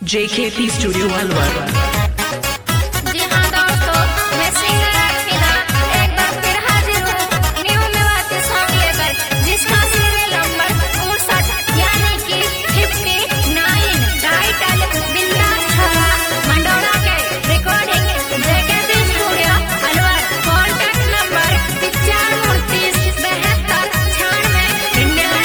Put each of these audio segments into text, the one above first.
JKP Studio Alwar. जी हाँ दोस्तों, मैं सिंगर अर्पिता एक बार फिर हाजिर हूँ न्यू मेवाती सॉन्ग लेकर, जिसका सीरियल नंबर 59 यानी कि 59। टाइटल बिंदास छवा मंडोरा के recording JKP studio Alwar. Contact number 95 32 72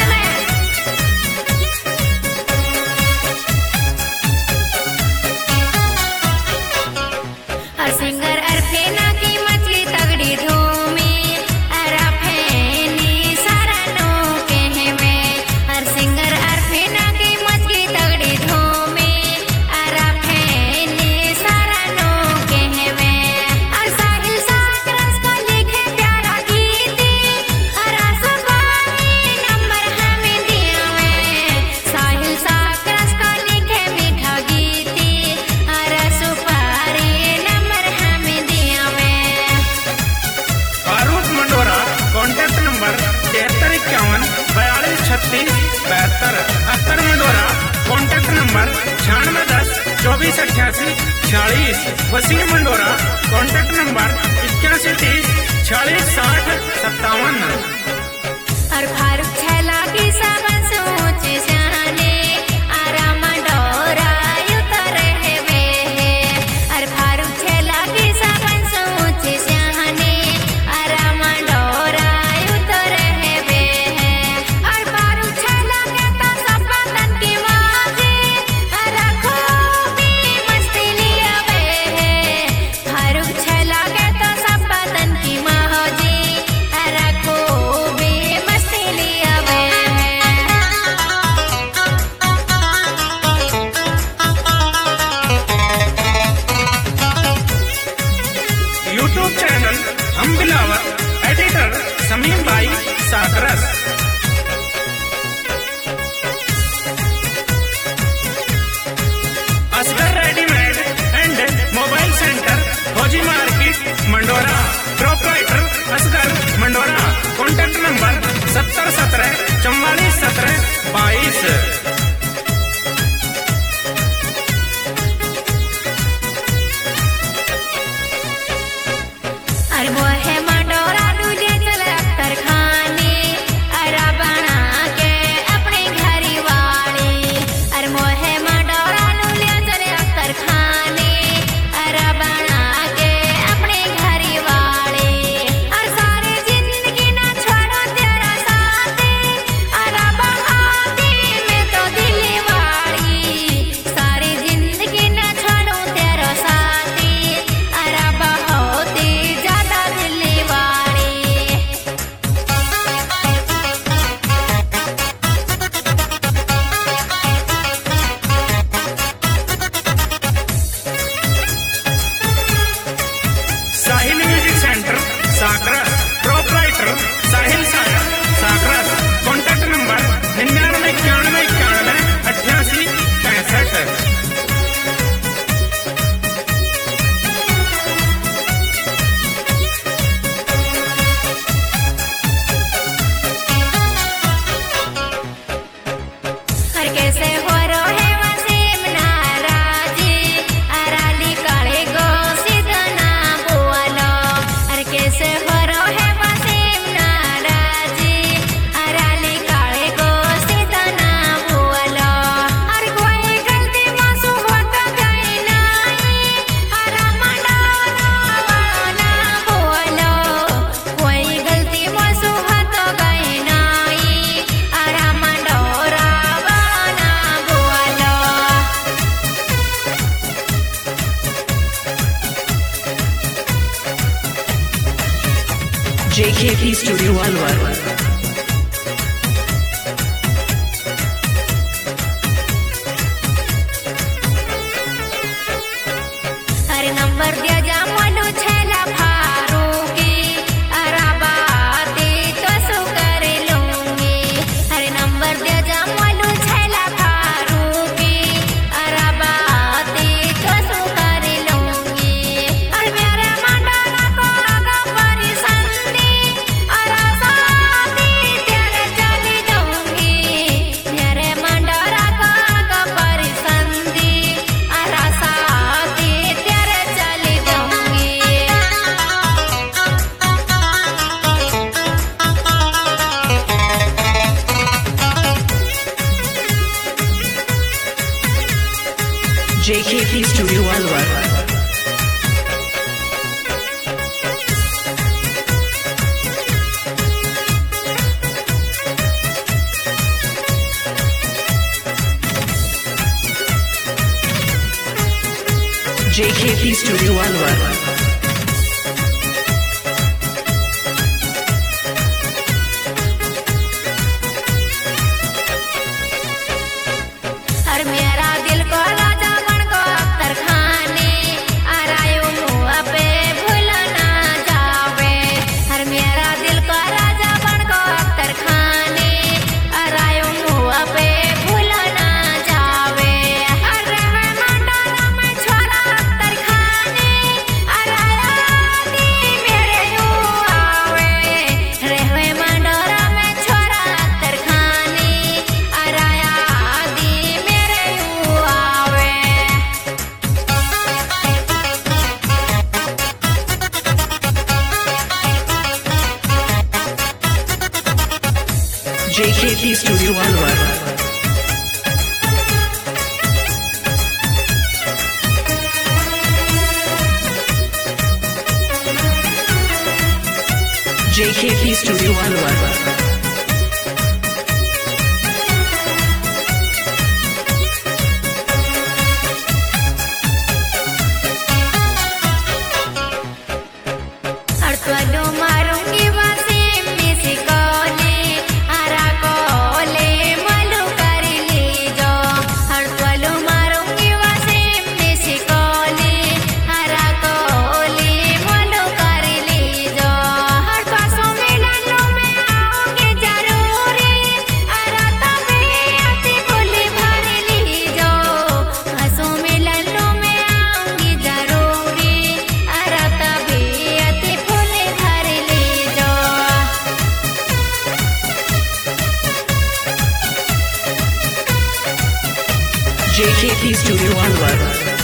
और सिंगर अर्फेना की मछली तगड़ी धूमी अराफेनी सारानों के में। हर सिंगर अर्फेना की मछली तगड़ी धूमी अराफेनी सारानों के में। और साहिल साकरस को लिखे प्यारा गीती और आसमानी नंबर हमें दिया में। साहिल साकरस को लिखे मीठा गीती और सुपारी Farooq Mandora. Contact number 7351 42 36 72। Akhtar Mandora. Contact number 9610 24 88 46। Waseem Mandora. Contact number 81 30 46 60 57। और फारूक छैला की सबन सोच जाने आराम डोरा उतर वे। और फारूक छैला की सबन सोच जाने आराम डोरा उतर वे। और फारूक छैला के तो सब बदन की मौजी रखो भी मस्ती लिया वे। फारूक छैला के तो सब बदन की मौजी रखो भी मस्ती लिया वे। यूट्यूब चैनल हम बिलावर। एडिटर समीम भाई Sakras. Asgar readymade and mobile centre Fauji market Mandora. Proprietor Asgar Mandora. Contact number 70 17 44 17 22। और वो है मंडोरा दूजे चले अख्तर खानी अरा बना के अपने घरी वाली। और वो है मंडोरा दूजे चले अख्तर खानी अरा बना के अपने घरी वाली। और सारी जिंदगी ना छोड़ो तेरा साथी अरा बहाती में तो दिली वाली। सारी जिंदगी ना छोड़ो तेरा साथी अरा बहोती ज्यादा दिली वाली। Sahil music centre Sakras. Proprietor Sahil साया साकरस। Contact number 99 91 91 88 65। हर कैसे हो रोहे वसीम नाराजी अराली काले गो सीधना बोलो। हर कैसे हो रोहे वसीम नाराजी अराली काले गो सीधना बोलो। और कोई गलती मासूम हो तो गई नहीं अरा मंडोरा वाला बोलो। कोई गलती मासूम हो तो गई नहीं अरा मंडोरा वाला बोलो। JKP Studio Alwar. हर नंबर दिया जा मनु छैला फारूकी अराबाती तो सु कर लूंगी। हर नंबर दिया जा मनु छैला फारूकी अराबाती तो सु कर लूंगी। और मेरे मंडोरा को आगा परी संदी और साथ JKP Studio Alvar. JKP Studio Alvar. हर मेरा दिल को राजा बन को अख्तर खाने आरायो मुआ पे भूल ना जावे। हर मेरा दिल को राजा बन को अख्तर खाने आरायो मुआ पे भूल ना जावे। हर रहे मंडोरा में छोरा अख्तर खाने आराया दी मेरे यू आवे। रहे मंडोरा में छोरा अख्तर खाने आराया दी मेरे यू आवे। JKP Studio Alvar. JKP Studio Alvar. अड़तलो मारूंगी वासे मिस कोले हरा कोले मलू कर लीजो। अड़तलो मारूंगी वासे मिस कोले हरा कोले मलू कर लीजो। हर पासों मिलनों में आओगे जरूरी अरा तबे अति बोली भर लीजो। पासों मिलनों में आऊंगी जरूरी अरा तबे अति बोली भर लीजो। JKP Studio Alvar.